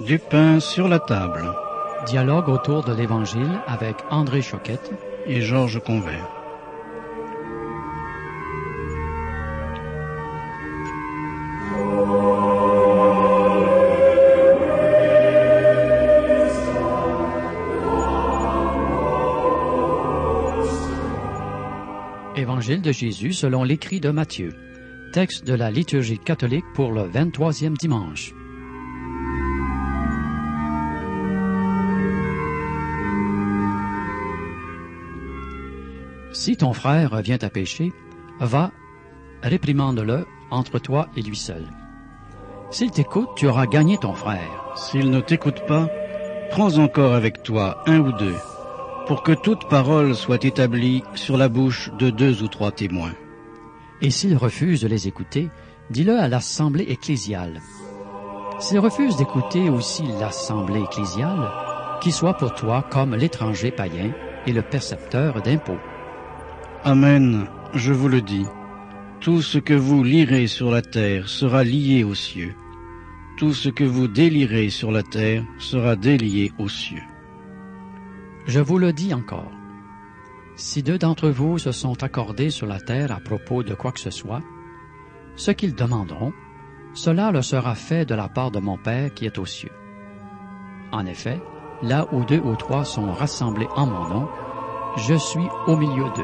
Du pain sur la table. Dialogue autour de l'Évangile avec André Choquette et Georges Convert. Évangile de Jésus selon l'écrit de Matthieu. Texte de la liturgie catholique pour le 23e dimanche. Si ton frère vient à pécher, va, réprimande-le entre toi et lui seul. S'il t'écoute, tu auras gagné ton frère. S'il ne t'écoute pas, prends encore avec toi un ou deux, pour que toute parole soit établie sur la bouche de 2 ou 3 témoins. Et s'il refuse de les écouter, dis-le à l'assemblée ecclésiale. S'il refuse d'écouter aussi l'assemblée ecclésiale, qu'il soit pour toi comme l'étranger païen et le percepteur d'impôts. Amen, je vous le dis, tout ce que vous lirez sur la terre sera lié aux cieux. Tout ce que vous délierez sur la terre sera délié aux cieux. Je vous le dis encore, si 2 d'entre vous se sont accordés sur la terre à propos de quoi que ce soit, ce qu'ils demanderont, cela leur sera fait de la part de mon Père qui est aux cieux. En effet, là où 2 ou 3 sont rassemblés en mon nom, je suis au milieu d'eux.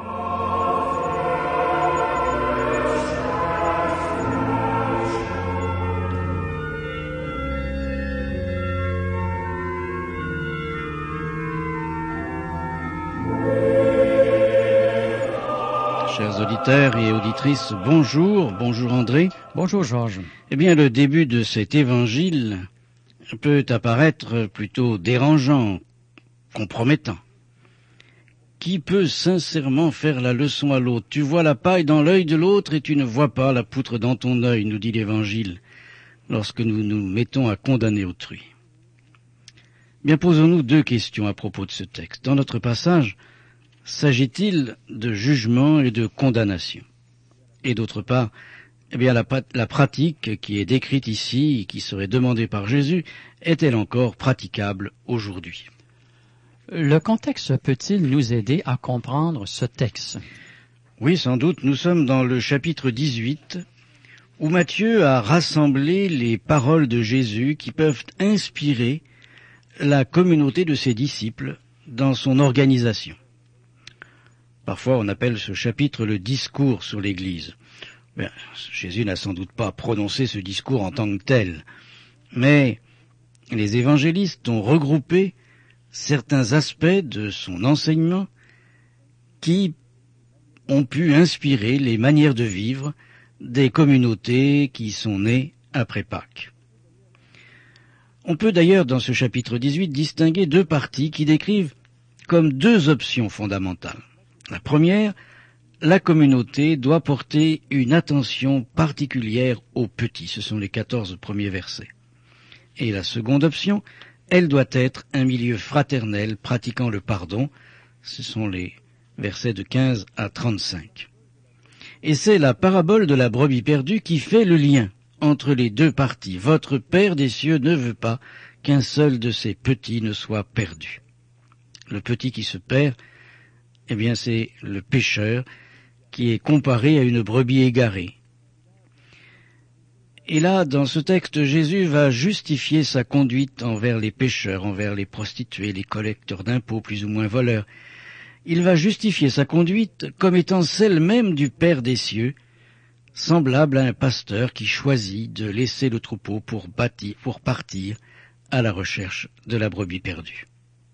Chers auditeurs et auditrices, bonjour André. Bonjour Georges. Eh bien, le début de cet évangile peut apparaître plutôt dérangeant, compromettant. Qui peut sincèrement faire la leçon à l'autre? Tu vois la paille dans l'œil de l'autre et tu ne vois pas la poutre dans ton œil, nous dit l'évangile, lorsque nous nous mettons à condamner autrui. Bien, posons-nous 2 questions à propos de ce texte. Dans notre passage, s'agit-il de jugement et de condamnation? Et d'autre part, eh bien, la pratique qui est décrite ici, et qui serait demandée par Jésus, est-elle encore praticable aujourd'hui? Le contexte peut-il nous aider à comprendre ce texte? Oui, sans doute. Nous sommes dans le chapitre 18, où Matthieu a rassemblé les paroles de Jésus qui peuvent inspirer la communauté de ses disciples dans son organisation. Parfois, on appelle ce chapitre le discours sur l'Église. Bien, Jésus n'a sans doute pas prononcé ce discours en tant que tel, mais les évangélistes ont regroupé certains aspects de son enseignement qui ont pu inspirer les manières de vivre des communautés qui sont nées après Pâques. On peut d'ailleurs, dans ce chapitre 18, distinguer 2 parties qui décrivent comme 2 options fondamentales. La première, la communauté doit porter une attention particulière aux petits. Ce sont les 14 premiers versets. Et la seconde option, elle doit être un milieu fraternel pratiquant le pardon. Ce sont les versets de 15 à 35. Et c'est la parabole de la brebis perdue qui fait le lien entre les 2 parties. Votre Père des cieux ne veut pas qu'un seul de ses petits ne soit perdu. Le petit qui se perd, eh bien, c'est le pécheur qui est comparé à une brebis égarée. Et là, dans ce texte, Jésus va justifier sa conduite envers les pécheurs, envers les prostituées, les collecteurs d'impôts, plus ou moins voleurs. Il va justifier sa conduite comme étant celle même du Père des cieux, semblable à un pasteur qui choisit de laisser le troupeau pour partir à la recherche de la brebis perdue.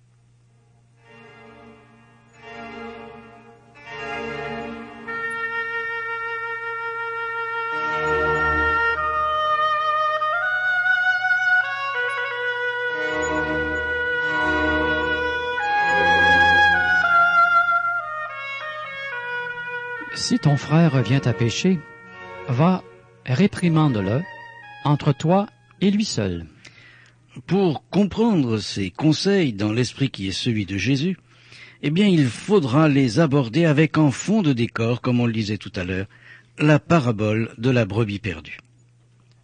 Si ton frère vient à pécher, va, réprimande-le entre toi et lui seul. Pour comprendre ces conseils dans l'esprit qui est celui de Jésus, eh bien il faudra les aborder avec en fond de décor, comme on le disait tout à l'heure, la parabole de la brebis perdue.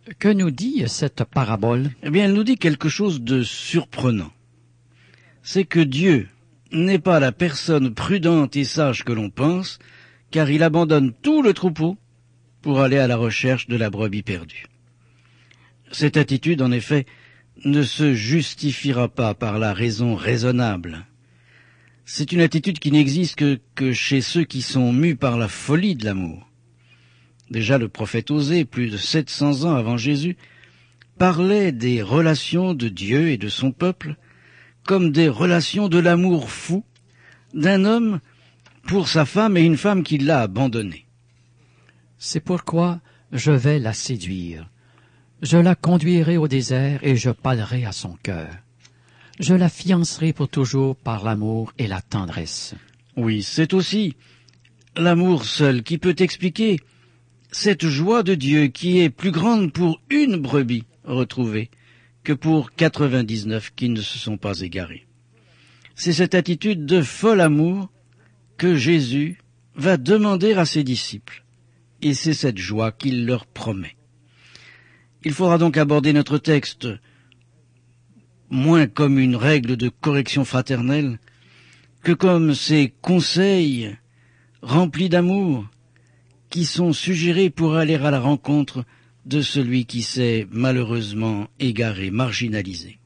Que nous dit cette parabole? Eh bien, elle nous dit quelque chose de surprenant. C'est que Dieu n'est pas la personne prudente et sage que l'on pense, car il abandonne tout le troupeau pour aller à la recherche de la brebis perdue. Cette attitude, en effet, ne se justifiera pas par la raison raisonnable. C'est une attitude qui n'existe que chez ceux qui sont mus par la folie de l'amour. Déjà le prophète Osée, plus de 700 ans avant Jésus, parlait des relations de Dieu et de son peuple comme des relations de l'amour fou d'un homme pour sa femme et une femme qui l'a abandonnée. C'est pourquoi je vais la séduire. Je la conduirai au désert et je parlerai à son cœur. Je la fiancerai pour toujours par l'amour et la tendresse. Oui, c'est aussi l'amour seul qui peut expliquer cette joie de Dieu qui est plus grande pour une brebis retrouvée que pour 99 qui ne se sont pas égarés. C'est cette attitude de fol amour que Jésus va demander à ses disciples, et c'est cette joie qu'il leur promet. Il faudra donc aborder notre texte moins comme une règle de correction fraternelle que comme ces conseils remplis d'amour qui sont suggérés pour aller à la rencontre de celui qui s'est malheureusement égaré, marginalisé.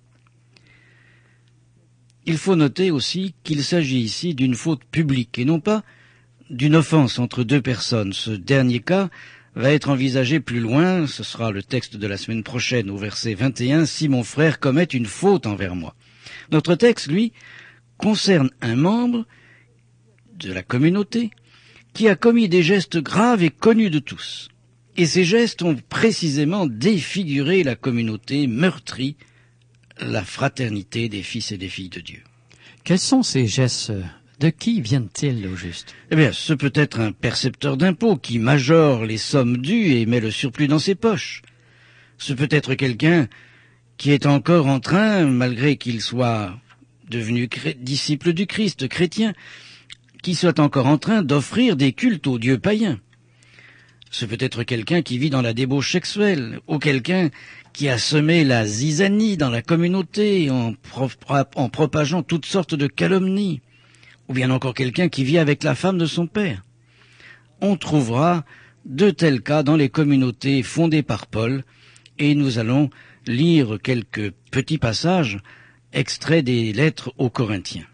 Il faut noter aussi qu'il s'agit ici d'une faute publique et non pas d'une offense entre deux personnes. Ce dernier cas va être envisagé plus loin, ce sera le texte de la semaine prochaine au verset 21, « Si mon frère commet une faute envers moi ». Notre texte, lui, concerne un membre de la communauté qui a commis des gestes graves et connus de tous. Et ces gestes ont précisément défiguré la communauté, meurtri la fraternité des fils et des filles de Dieu. Quels sont ces gestes? De qui viennent-ils au juste? Eh bien, ce peut être un percepteur d'impôts qui majore les sommes dues et met le surplus dans ses poches. Ce peut être quelqu'un qui est encore en train, malgré qu'il soit devenu disciple du Christ, chrétien, qui soit encore en train d'offrir des cultes aux dieux païens. Ce peut être quelqu'un qui vit dans la débauche sexuelle, ou quelqu'un qui a semé la zizanie dans la communauté en propageant toutes sortes de calomnies, ou bien encore quelqu'un qui vit avec la femme de son père. On trouvera de tels cas dans les communautés fondées par Paul, et nous allons lire quelques petits passages extraits des lettres aux Corinthiens.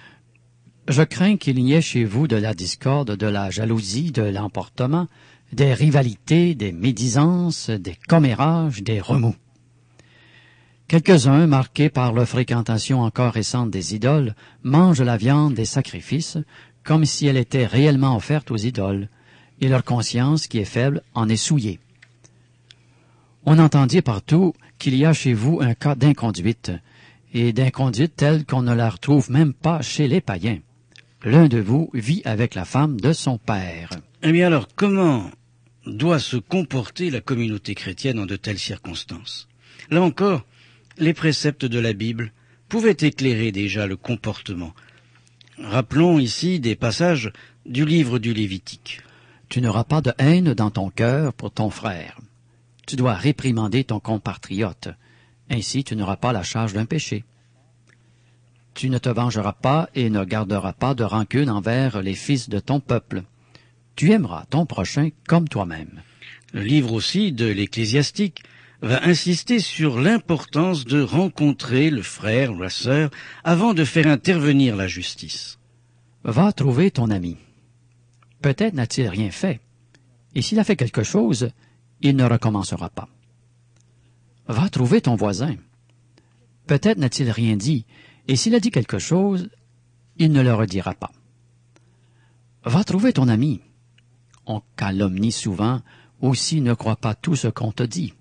Je crains qu'il y ait chez vous de la discorde, de la jalousie, de l'emportement, des rivalités, des médisances, des commérages, des remous. Quelques-uns, marqués par leur fréquentation encore récente des idoles, mangent la viande des sacrifices comme si elle était réellement offerte aux idoles, et leur conscience, qui est faible, en est souillée. On entendit partout qu'il y a chez vous un cas d'inconduite, et d'inconduite telle qu'on ne la retrouve même pas chez les païens. L'un de vous vit avec la femme de son père. Eh bien alors, comment doit se comporter la communauté chrétienne en de telles circonstances? Là encore, les préceptes de la Bible pouvaient éclairer déjà le comportement. Rappelons ici des passages du livre du Lévitique. Tu n'auras pas de haine dans ton cœur pour ton frère. Tu dois réprimander ton compatriote. Ainsi tu n'auras pas la charge d'un péché. Tu ne te vengeras pas et ne garderas pas de rancune envers les fils de ton peuple. Tu aimeras ton prochain comme toi-même. Le livre aussi de l'Ecclésiastique va insister sur l'importance de rencontrer le frère ou la sœur avant de faire intervenir la justice. Va trouver ton ami. Peut-être n'a-t-il rien fait, et s'il a fait quelque chose, il ne recommencera pas. Va trouver ton voisin. Peut-être n'a-t-il rien dit, et s'il a dit quelque chose, il ne le redira pas. Va trouver ton ami. On calomnie souvent, aussi ne crois pas tout ce qu'on te dit.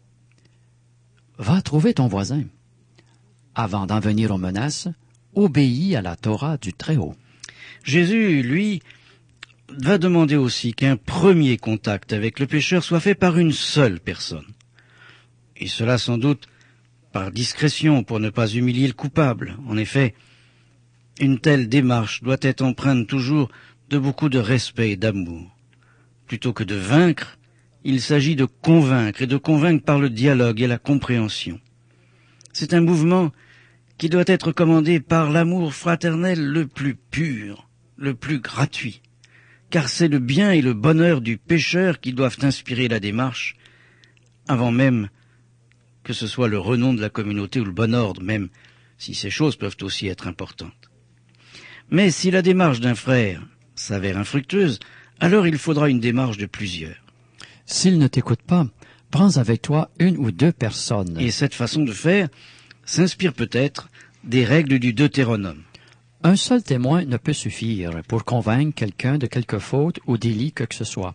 Va trouver ton voisin. Avant d'en venir aux menaces, obéis à la Torah du Très-Haut. Jésus, lui, va demander aussi qu'un premier contact avec le pécheur soit fait par une seule personne. Et cela sans doute par discrétion pour ne pas humilier le coupable. En effet, une telle démarche doit être empreinte toujours de beaucoup de respect et d'amour. Plutôt que de vaincre, Il s'agit de convaincre, et de convaincre par le dialogue et la compréhension. C'est un mouvement qui doit être commandé par l'amour fraternel le plus pur, le plus gratuit, car c'est le bien et le bonheur du pécheur qui doivent inspirer la démarche, avant même que ce soit le renom de la communauté ou le bon ordre, même si ces choses peuvent aussi être importantes. Mais si la démarche d'un frère s'avère infructueuse, alors il faudra une démarche de plusieurs. S'il ne t'écoute pas, prends avec toi 1 ou 2 personnes. Et cette façon de faire s'inspire peut-être des règles du Deutéronome. Un seul témoin ne peut suffire pour convaincre quelqu'un de quelque faute ou délit que ce soit.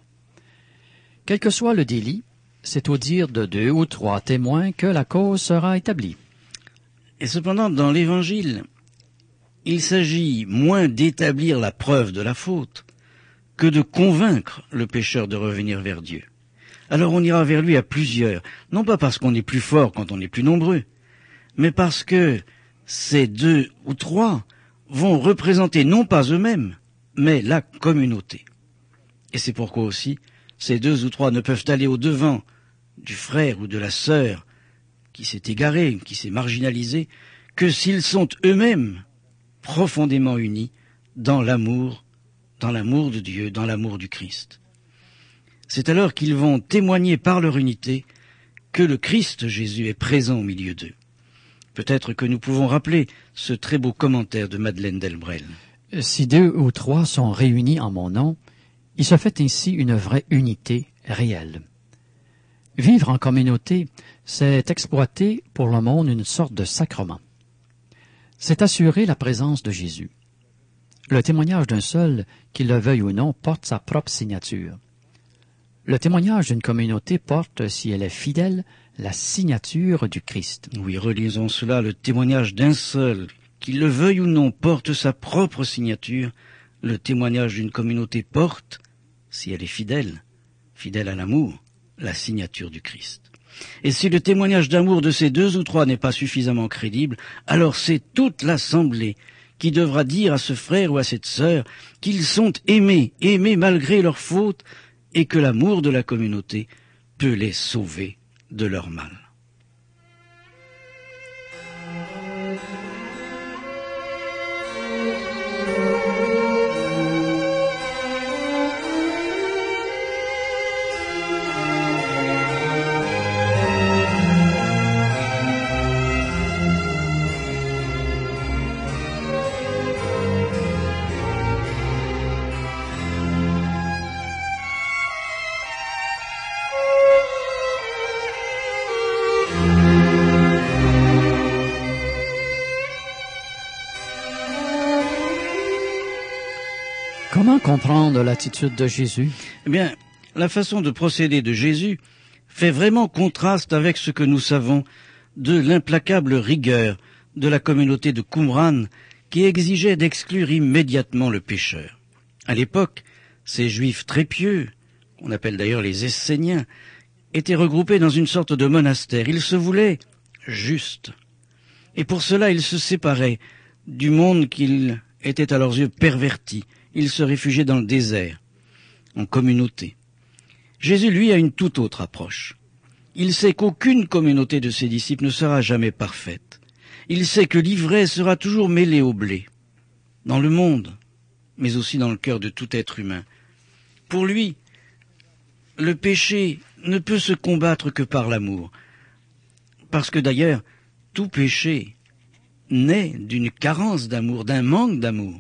Quel que soit le délit, c'est au dire de 2 ou 3 témoins que la cause sera établie. Et cependant, dans l'Évangile, il s'agit moins d'établir la preuve de la faute que de convaincre le pécheur de revenir vers Dieu. Alors on ira vers lui à plusieurs, non pas parce qu'on est plus fort quand on est plus nombreux, mais parce que ces 2 ou 3 vont représenter non pas eux-mêmes, mais la communauté. Et c'est pourquoi aussi ces 2 ou 3 ne peuvent aller au-devant du frère ou de la sœur qui s'est égaré, qui s'est marginalisé, que s'ils sont eux-mêmes profondément unis dans l'amour de Dieu, dans l'amour du Christ. C'est alors qu'ils vont témoigner par leur unité que le Christ Jésus est présent au milieu d'eux. Peut-être que nous pouvons rappeler ce très beau commentaire de Madeleine Delbrel. Si 2 ou 3 sont réunis en mon nom, il se fait ainsi une vraie unité réelle. Vivre en communauté, c'est exploiter pour le monde une sorte de sacrement. C'est assurer la présence de Jésus. Le témoignage d'un seul, qu'il le veuille ou non, porte sa propre signature. Le témoignage d'une communauté porte, si elle est fidèle, la signature du Christ. Oui, relisons cela, le témoignage d'un seul, qu'il le veuille ou non, porte sa propre signature. Le témoignage d'une communauté porte, si elle est fidèle, fidèle à l'amour, la signature du Christ. Et si le témoignage d'amour de ces 2 ou 3 n'est pas suffisamment crédible, alors c'est toute l'assemblée qui devra dire à ce frère ou à cette sœur qu'ils sont aimés malgré leurs fautes, et que l'amour de la communauté peut les sauver de leur mal. Comment comprendre l'attitude de Jésus? Eh bien, la façon de procéder de Jésus fait vraiment contraste avec ce que nous savons de l'implacable rigueur de la communauté de Qumran qui exigeait d'exclure immédiatement le pécheur. À l'époque, ces juifs très pieux, qu'on appelle d'ailleurs les Esséniens, étaient regroupés dans une sorte de monastère. Ils se voulaient justes. Et pour cela, ils se séparaient du monde qu'ils étaient à leurs yeux perverti. Ils se réfugiaient dans le désert, en communauté. Jésus, lui, a une toute autre approche. Il sait qu'aucune communauté de ses disciples ne sera jamais parfaite. Il sait que l'ivraie sera toujours mêlée au blé, dans le monde, mais aussi dans le cœur de tout être humain. Pour lui, le péché ne peut se combattre que par l'amour, parce que d'ailleurs, tout péché naît d'une carence d'amour, d'un manque d'amour.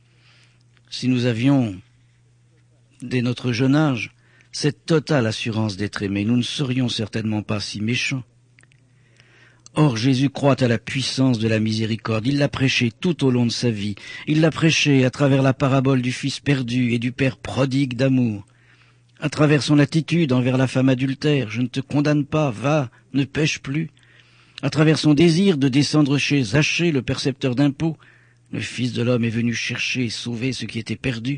Si nous avions, dès notre jeune âge, cette totale assurance d'être aimés, nous ne serions certainement pas si méchants. Or, Jésus croit à la puissance de la miséricorde. Il l'a prêché tout au long de sa vie. Il l'a prêché à travers la parabole du fils perdu et du père prodigue d'amour, à travers son attitude envers la femme adultère. Je ne te condamne pas, va, ne pêche plus. À travers son désir de descendre chez Zachée, le percepteur d'impôts. Le Fils de l'homme est venu chercher et sauver ce qui était perdu.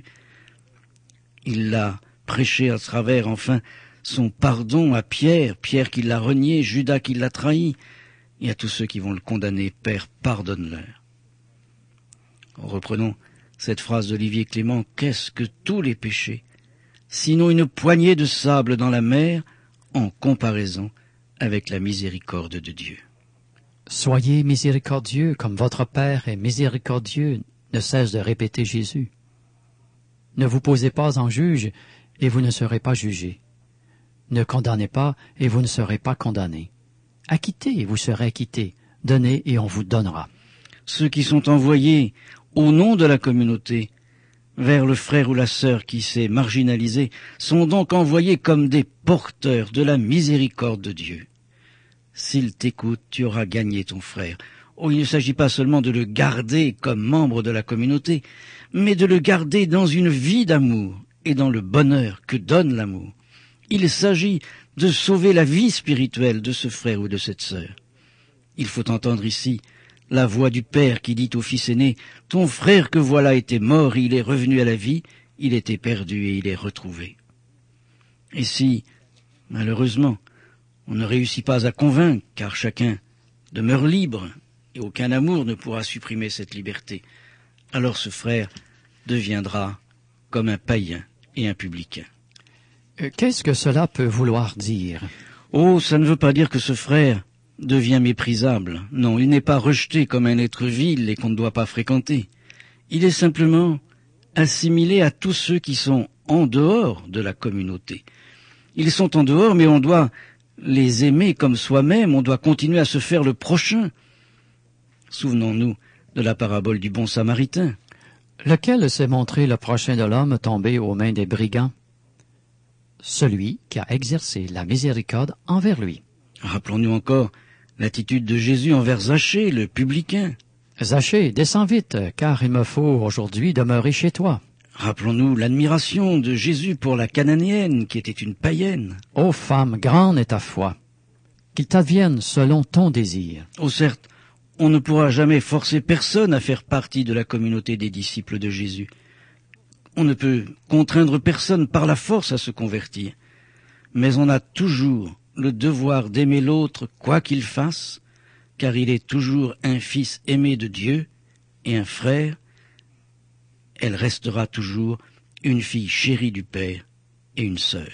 Il l'a prêché à travers, enfin, son pardon à Pierre, Pierre qui l'a renié, Judas qui l'a trahi, et à tous ceux qui vont le condamner. Père, pardonne-leur. Reprenons cette phrase d'Olivier Clément. Qu'est-ce que tous les péchés? sinon une poignée de sable dans la mer en comparaison avec la miséricorde de Dieu. Soyez miséricordieux comme votre Père est miséricordieux, ne cesse de répéter Jésus. Ne vous posez pas en juge, et vous ne serez pas jugés. Ne condamnez pas, et vous ne serez pas condamnés. Acquittez, et vous serez acquittés. Donnez, et on vous donnera. Ceux qui sont envoyés au nom de la communauté vers le frère ou la sœur qui s'est marginalisé sont donc envoyés comme des porteurs de la miséricorde de Dieu. S'il t'écoute, tu auras gagné ton frère. Oh, il ne s'agit pas seulement de le garder comme membre de la communauté, mais de le garder dans une vie d'amour et dans le bonheur que donne l'amour. Il s'agit de sauver la vie spirituelle de ce frère ou de cette sœur. Il faut entendre ici la voix du Père qui dit au fils aîné « Ton frère que voilà était mort, il est revenu à la vie, il était perdu et il est retrouvé. » Et si, malheureusement, on ne réussit pas à convaincre, car chacun demeure libre, et aucun amour ne pourra supprimer cette liberté, alors ce frère deviendra comme un païen et un publicain. Qu'est-ce que cela peut vouloir dire? Oh, ça ne veut pas dire que ce frère devient méprisable. Non, il n'est pas rejeté comme un être vil et qu'on ne doit pas fréquenter. Il est simplement assimilé à tous ceux qui sont en dehors de la communauté. Ils sont en dehors, mais on doit les aimer comme soi-même, on doit continuer à se faire le prochain. Souvenons-nous de la parabole du bon samaritain. Lequel s'est montré le prochain de l'homme tombé aux mains des brigands? Celui qui a exercé la miséricorde envers lui. Rappelons-nous encore l'attitude de Jésus envers Zachée, le publicain. Zachée, descends vite, car il me faut aujourd'hui demeurer chez toi. Rappelons-nous l'admiration de Jésus pour la Cananéenne, qui était une païenne. Ô femme, grande est ta foi, qu'il t'advienne selon ton désir. Oh certes, on ne pourra jamais forcer personne à faire partie de la communauté des disciples de Jésus. On ne peut contraindre personne par la force à se convertir. Mais on a toujours le devoir d'aimer l'autre quoi qu'il fasse, car il est toujours un fils aimé de Dieu et un frère. Elle restera toujours une fille chérie du Père et une sœur.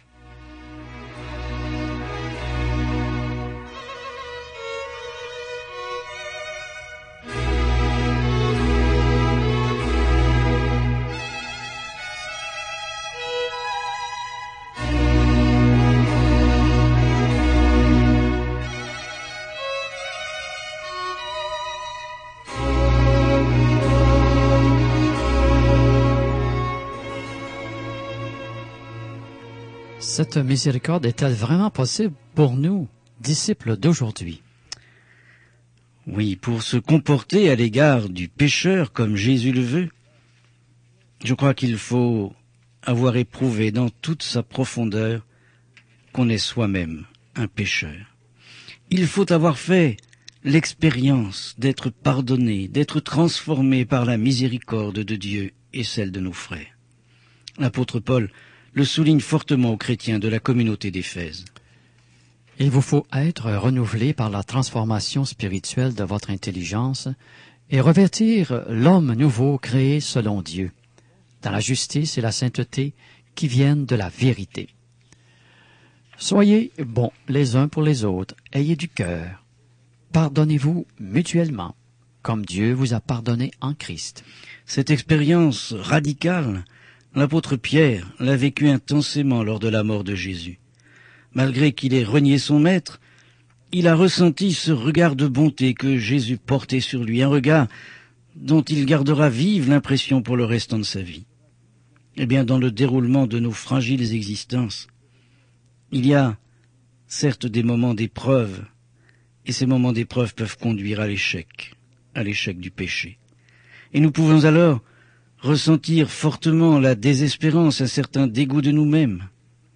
Cette miséricorde est-elle vraiment possible pour nous, disciples d'aujourd'hui? Oui, pour se comporter à l'égard du pécheur comme Jésus le veut, je crois qu'il faut avoir éprouvé dans toute sa profondeur qu'on est soi-même un pécheur. Il faut avoir fait l'expérience d'être pardonné, d'être transformé par la miséricorde de Dieu et celle de nos frères. L'apôtre Paul le souligne fortement aux chrétiens de la communauté d'Éphèse. Il vous faut être renouvelé par la transformation spirituelle de votre intelligence et revêtir l'homme nouveau créé selon Dieu, dans la justice et la sainteté qui viennent de la vérité. Soyez bons les uns pour les autres, ayez du cœur. Pardonnez-vous mutuellement, comme Dieu vous a pardonné en Christ. Cette expérience radicale, l'apôtre Pierre l'a vécue intensément lors de la mort de Jésus. Malgré qu'il ait renié son maître, il a ressenti ce regard de bonté que Jésus portait sur lui, un regard dont il gardera vive l'impression pour le restant de sa vie. Eh bien, dans le déroulement de nos fragiles existences, il y a certes des moments d'épreuve, et ces moments d'épreuve peuvent conduire à l'échec du péché. Et nous pouvons alors ressentir fortement la désespérance, un certain dégoût de nous-mêmes.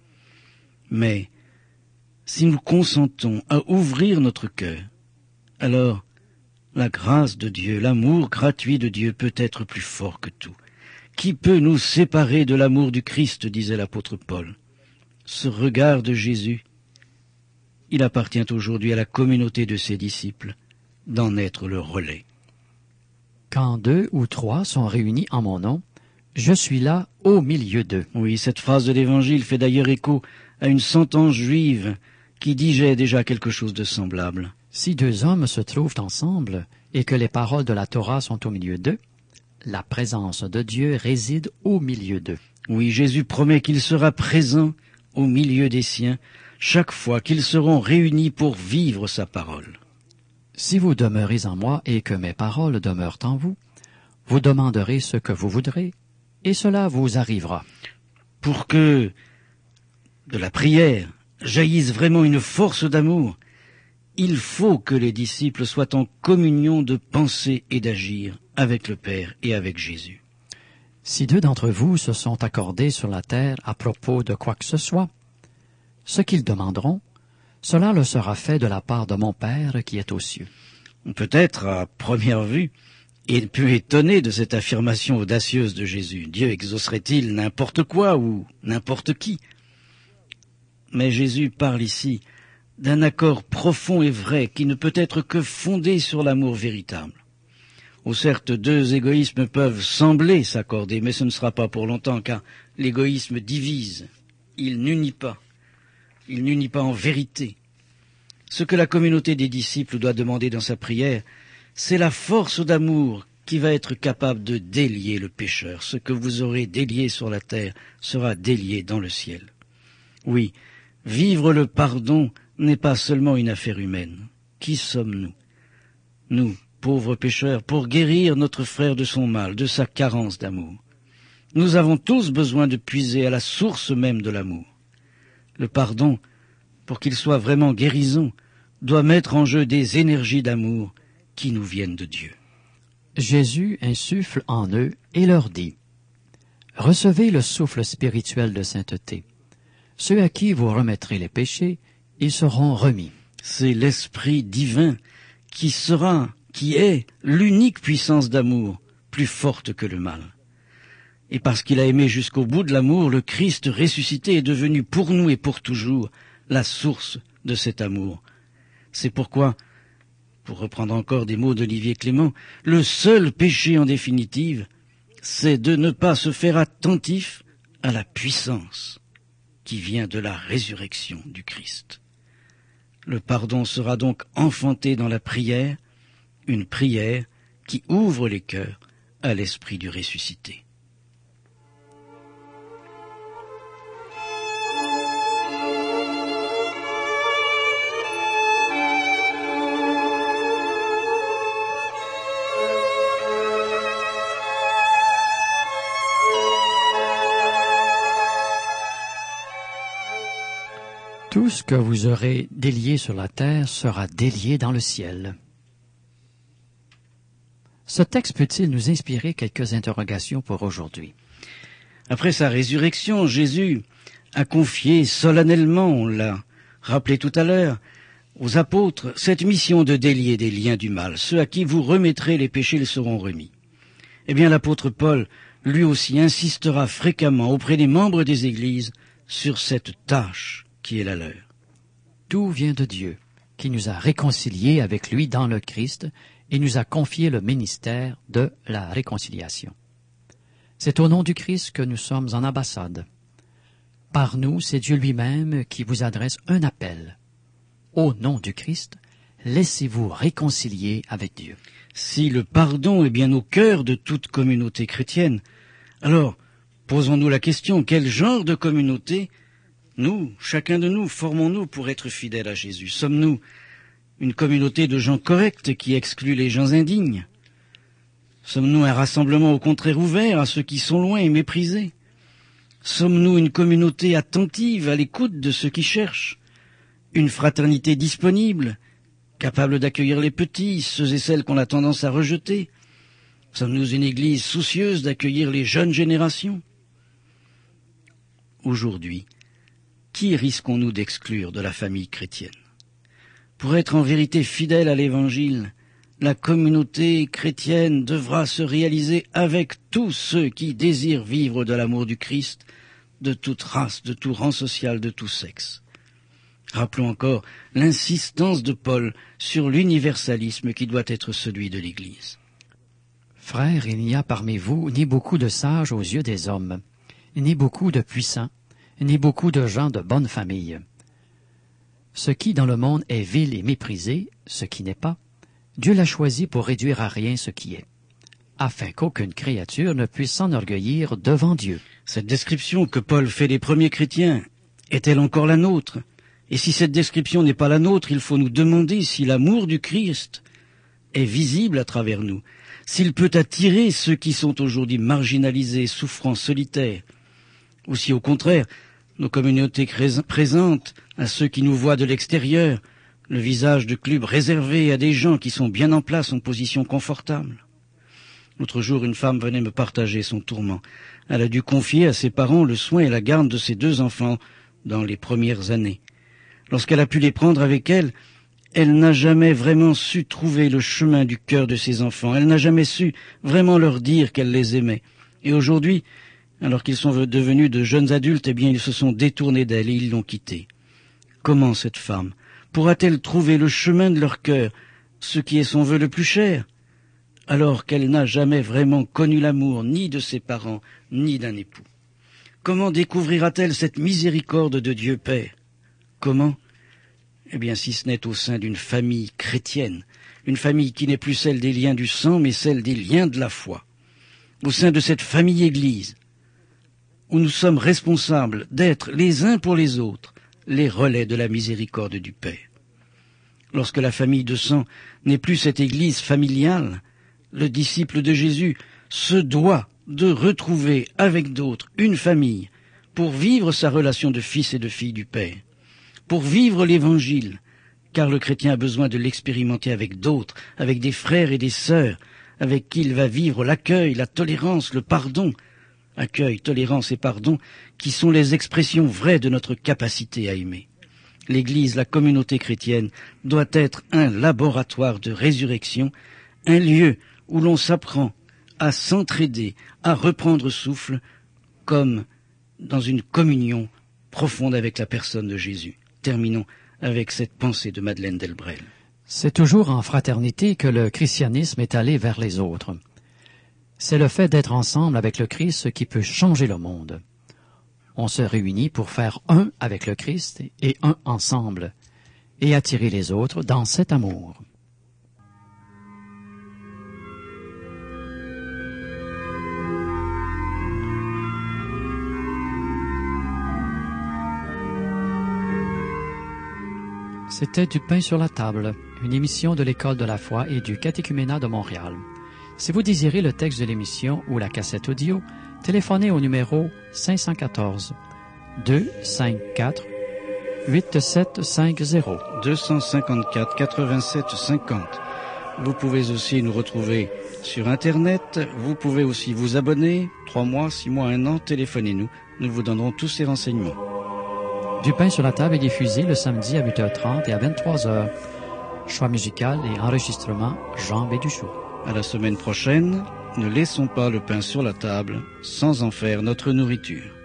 Mais si nous consentons à ouvrir notre cœur, alors la grâce de Dieu, l'amour gratuit de Dieu peut être plus fort que tout. Qui peut nous séparer de l'amour du Christ, disait l'apôtre Paul. Ce regard de Jésus, il appartient aujourd'hui à la communauté de ses disciples d'en être le relais. Quand 2 ou 3 sont réunis en mon nom, Je suis là au milieu d'eux. Oui, cette phrase de l'Évangile fait d'ailleurs écho à une sentence juive qui disait déjà quelque chose de semblable. Si deux hommes se trouvent ensemble et que les paroles de la Torah sont au milieu d'eux, la présence de Dieu réside au milieu d'eux. Oui, Jésus promet qu'il sera présent au milieu des siens chaque fois qu'ils seront réunis pour vivre sa parole. Si vous demeurez en moi et que mes paroles demeurent en vous, vous demanderez ce que vous voudrez, et cela vous arrivera. Pour que de la prière jaillisse vraiment une force d'amour, il faut que les disciples soient en communion de pensée et d'agir avec le Père et avec Jésus. Si deux d'entre vous se sont accordés sur la terre à propos de quoi que ce soit, ce qu'ils demanderont, cela leur sera fait de la part de mon Père qui est aux cieux. Peut-être, à première vue, il peut étonner de cette affirmation audacieuse de Jésus. Dieu exaucerait-il n'importe quoi ou n'importe qui? Mais Jésus parle ici d'un accord profond et vrai qui ne peut être que fondé sur l'amour véritable. Oh, certes, deux égoïsmes peuvent sembler s'accorder, mais ce ne sera pas pour longtemps, car l'égoïsme divise, il n'unit pas. Il n'unit pas en vérité. Ce que la communauté des disciples doit demander dans sa prière, c'est la force d'amour qui va être capable de délier le pécheur. Ce que vous aurez délié sur la terre sera délié dans le ciel. Oui, vivre le pardon n'est pas seulement une affaire humaine. Qui sommes-nous? Nous, pauvres pécheurs, pour guérir notre frère de son mal, de sa carence d'amour. Nous avons tous besoin de puiser à la source même de l'amour. Le pardon, pour qu'il soit vraiment guérison, doit mettre en jeu des énergies d'amour qui nous viennent de Dieu. Jésus insuffle en eux et leur dit, « Recevez le souffle spirituel de sainteté. Ceux à qui vous remettrez les péchés, ils seront remis. » C'est l'Esprit divin qui est l'unique puissance d'amour, plus forte que le mal. Et parce qu'il a aimé jusqu'au bout de l'amour, le Christ ressuscité est devenu pour nous et pour toujours la source de cet amour. C'est pourquoi, pour reprendre encore des mots d'Olivier Clément, le seul péché en définitive, c'est de ne pas se faire attentif à la puissance qui vient de la résurrection du Christ. Le pardon sera donc enfanté dans la prière, une prière qui ouvre les cœurs à l'esprit du ressuscité. Tout ce que vous aurez délié sur la terre sera délié dans le ciel. Ce texte peut-il nous inspirer quelques interrogations pour aujourd'hui? Après sa résurrection, Jésus a confié solennellement, on l'a rappelé tout à l'heure, aux apôtres cette mission de délier des liens du mal. Ceux à qui vous remettrez les péchés les seront remis. Eh bien, l'apôtre Paul, lui aussi, insistera fréquemment auprès des membres des églises sur cette tâche qui est la leur. Tout vient de Dieu, qui nous a réconciliés avec lui dans le Christ et nous a confié le ministère de la réconciliation. C'est au nom du Christ que nous sommes en ambassade. Par nous, c'est Dieu lui-même qui vous adresse un appel. Au nom du Christ, laissez-vous réconcilier avec Dieu. Si le pardon est bien au cœur de toute communauté chrétienne, alors posons-nous la question, quel genre de communauté nous, chacun de nous, formons-nous pour être fidèles à Jésus? Sommes-nous une communauté de gens corrects qui exclut les gens indignes? Sommes-nous un rassemblement au contraire ouvert à ceux qui sont loin et méprisés? Sommes-nous une communauté attentive à l'écoute de ceux qui cherchent? Une fraternité disponible, capable d'accueillir les petits, ceux et celles qu'on a tendance à rejeter? Sommes-nous une église soucieuse d'accueillir les jeunes générations? Aujourd'hui, qui risquons-nous d'exclure de la famille chrétienne? Pour être en vérité fidèle à l'Évangile, la communauté chrétienne devra se réaliser avec tous ceux qui désirent vivre de l'amour du Christ, de toute race, de tout rang social, de tout sexe. Rappelons encore l'insistance de Paul sur l'universalisme qui doit être celui de l'Église. Frères, il n'y a parmi vous ni beaucoup de sages aux yeux des hommes, ni beaucoup de puissants, ni beaucoup de gens de bonne famille. Ce qui dans le monde est vil et méprisé, ce qui n'est pas, Dieu l'a choisi pour réduire à rien ce qui est, afin qu'aucune créature ne puisse s'enorgueillir devant Dieu. Cette description que Paul fait des premiers chrétiens est-elle encore la nôtre? Et si cette description n'est pas la nôtre, il faut nous demander si l'amour du Christ est visible à travers nous, s'il peut attirer ceux qui sont aujourd'hui marginalisés, souffrants, solitaires, ou si au contraire, nos communautés présentent à ceux qui nous voient de l'extérieur le visage de clubs réservés à des gens qui sont bien en place en position confortable. L'autre jour, une femme venait me partager son tourment. Elle a dû confier à ses parents le soin et la garde de ses 2 enfants dans les premières années. Lorsqu'elle a pu les prendre avec elle, elle n'a jamais vraiment su trouver le chemin du cœur de ses enfants. Elle n'a jamais su vraiment leur dire qu'elle les aimait. Et aujourd'hui, alors qu'ils sont devenus de jeunes adultes, eh bien, ils se sont détournés d'elle et ils l'ont quittée. Comment cette femme pourra-t-elle trouver le chemin de leur cœur, ce qui est son vœu le plus cher, alors qu'elle n'a jamais vraiment connu l'amour ni de ses parents, ni d'un époux? Comment découvrira-t-elle cette miséricorde de Dieu Père? Comment? Eh bien, si ce n'est au sein d'une famille chrétienne, une famille qui n'est plus celle des liens du sang, mais celle des liens de la foi. Au sein de cette famille Église, où nous sommes responsables d'être les uns pour les autres les relais de la miséricorde du Père. Lorsque la famille de sang n'est plus cette Église familiale, le disciple de Jésus se doit de retrouver avec d'autres une famille pour vivre sa relation de fils et de fille du Père, pour vivre l'Évangile, car le chrétien a besoin de l'expérimenter avec d'autres, avec des frères et des sœurs, avec qui il va vivre l'accueil, la tolérance, le pardon. Accueil, tolérance et pardon, qui sont les expressions vraies de notre capacité à aimer. L'Église, la communauté chrétienne, doit être un laboratoire de résurrection, un lieu où l'on s'apprend à s'entraider, à reprendre souffle, comme dans une communion profonde avec la personne de Jésus. Terminons avec cette pensée de Madeleine Delbrel. C'est toujours en fraternité que le christianisme est allé vers les autres. C'est le fait d'être ensemble avec le Christ qui peut changer le monde. On se réunit pour faire un avec le Christ et un ensemble, et attirer les autres dans cet amour. C'était Du pain sur la table, une émission de l'École de la foi et du Catéchuménat de Montréal. Si vous désirez le texte de l'émission ou la cassette audio, téléphonez au numéro 514 254 8750. 254 87 50. Vous pouvez aussi nous retrouver sur Internet. Vous pouvez aussi vous abonner. 3 mois, 6 mois, 1 an, téléphonez-nous. Nous vous donnerons tous ces renseignements. Du pain sur la table est diffusé le samedi à 8h30 et à 23h. Choix musical et enregistrement, Jean Béduchot. À la semaine prochaine, ne laissons pas le pain sur la table sans en faire notre nourriture.